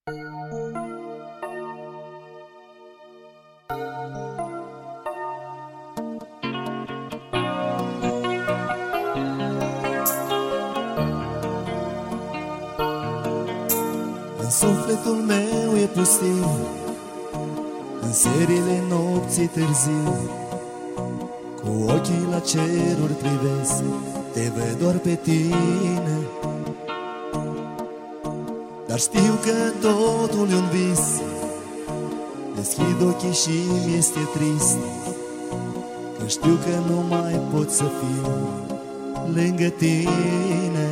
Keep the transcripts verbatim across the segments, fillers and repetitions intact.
În sufletul meu e pustiu, în serile nopții târziu, cu ochii la ceruri privesc, te văd doar pe tine. Dar știu că totul e un vis, deschid ochii și mi-este trist, că știu că nu mai pot să fiu lângă tine.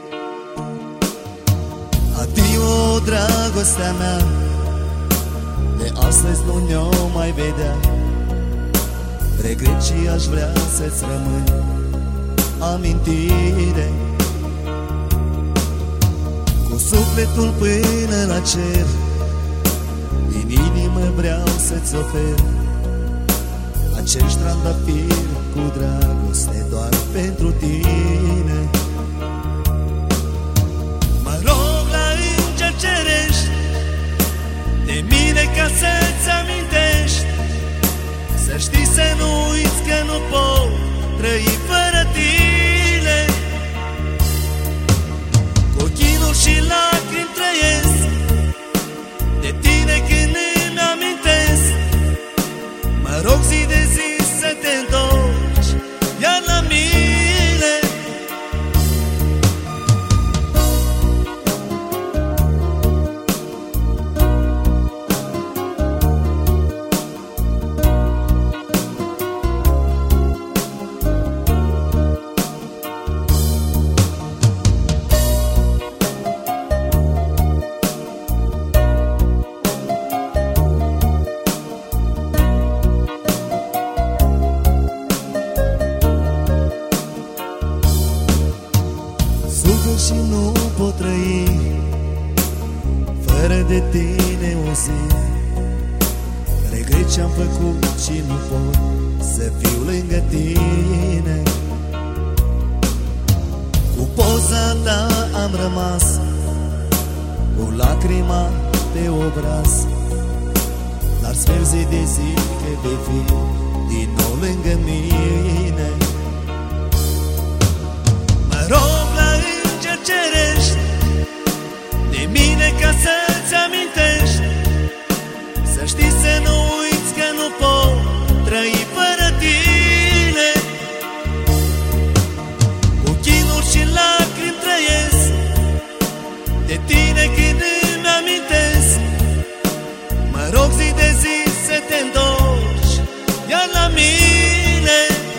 Adio, dragostea mea, de astăzi nu ne-o mai vedea. Regret și aș vrea să-ți rămân amintire. Cu sufletul până la cer, din inimă vreau să-ți ofer acești trandafiri cu dragoste doar pentru tine. Mă rog la înger cerești de mine ca să-ți amintești, să știi, să nu uiți că nu pot trăi fără tine. Cu chinuri și lacrimi trăiesc, de tine când îmi amintesc. Mă rog zi de zi să te întorci iar la mine. Și nu pot trăi fără de tine o zi. Regret ce-am făcut și nu pot să fiu lângă tine. Cu poza ta am rămas, cu lacrima pe obraz, dar sper zi de zi că vei fi din nou lângă mine. Mă rog la înger cerești de mine ca să-ți amintești, să știi, să nu uiți că nu pot trăi fără tine. Cu chinuri și lacrimi trăiesc, de tine când îmi amintesc. Mă rog zi de zi să te întorci iar la mine.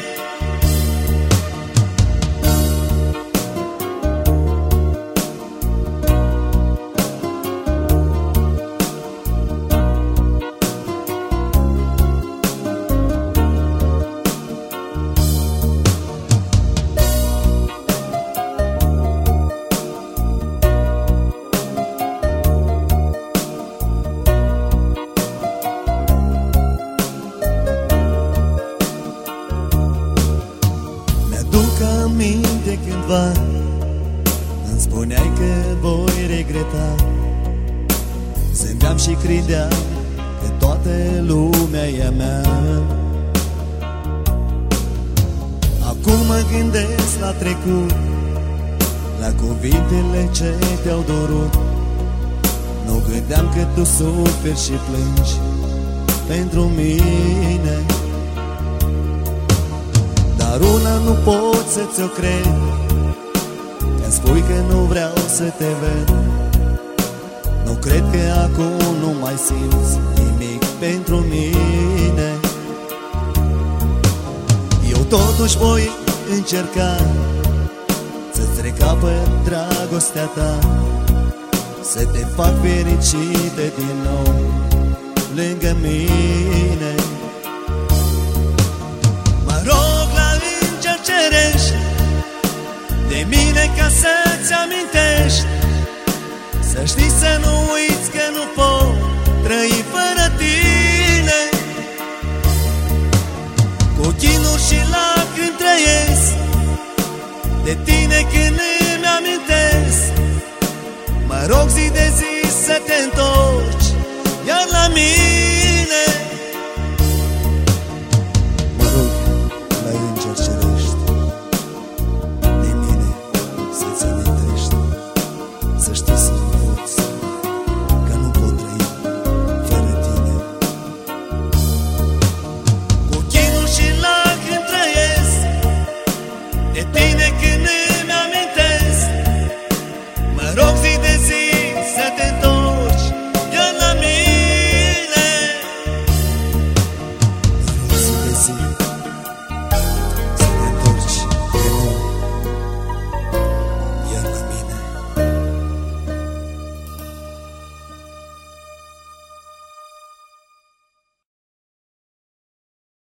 Aminte cândva îmi spuneai că voi regreta, zâmbeam și credeam că toată lumea e a mea. Acum mă gândesc la trecut, la cuvintele ce te-au dorut. Nu gândeam că tu suferi și plângi pentru mine. Dar una nu pot să ți-o cred, că-mi spui că nu vreau să te ved. Nu cred că acum nu mai simți nimic pentru mine. Eu totuși voi încerca să-ți recapăt dragostea ta, să te fac fericită din nou lângă mine. Mă rog la înger cerești de mine ca să-ți amintești, să știi, să nu uiți că nu pot trăi fără tine. Cu chinuri și lacrimi trăiesc, de tine când îmi amintesc. Mă rog zi de zi să să te întorci iar la mine.